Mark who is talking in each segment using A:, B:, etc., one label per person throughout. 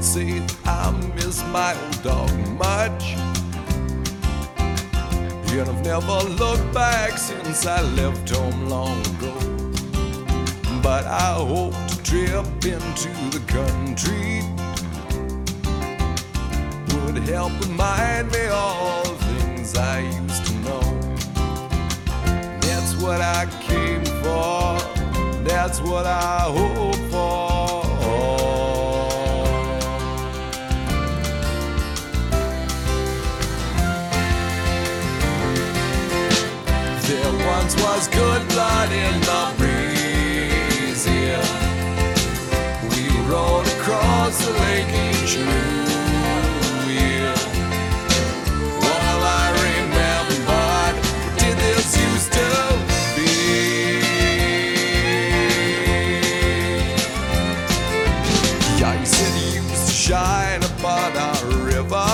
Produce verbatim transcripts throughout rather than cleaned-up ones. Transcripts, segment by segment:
A: say I miss my old dog much, and I've never looked back since I left home long ago. But I hope to trip into the country would help remind me all the things I used to know. That's what I came for, that's what I hope for. There once was good blood in the breeze here. We rode across the lake each new year. Well, I remembered, did this used to be? Yeah, you said you used to shine upon our river.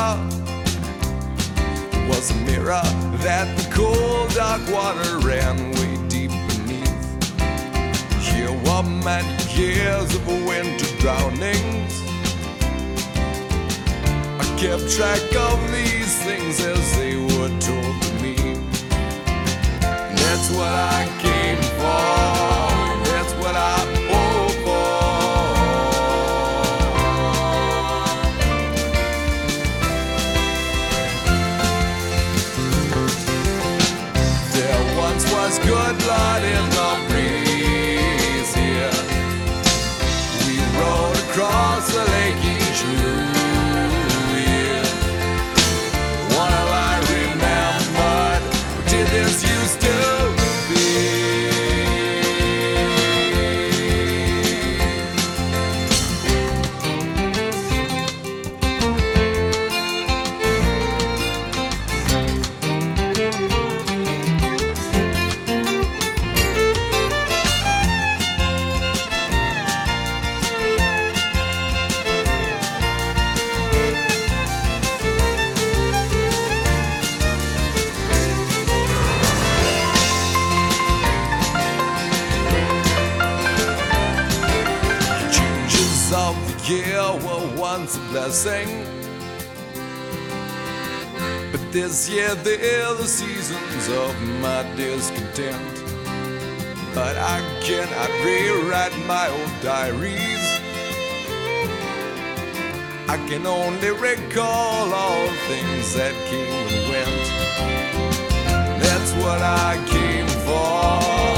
A: It was a mirror that the cold dark water ran way deep beneath. Here were many years of winter drownings. I kept track of these things as they were told to me. And that's what I came for, that's what I hope for. There once was good blood in the breeze here. We rode across the lake each new year. While I remembered, did this used to be? Of the year were once a blessing, but this year they're the seasons of my discontent. But I cannot rewrite my old diaries. I can only recall all things that came and went. That's what I came for.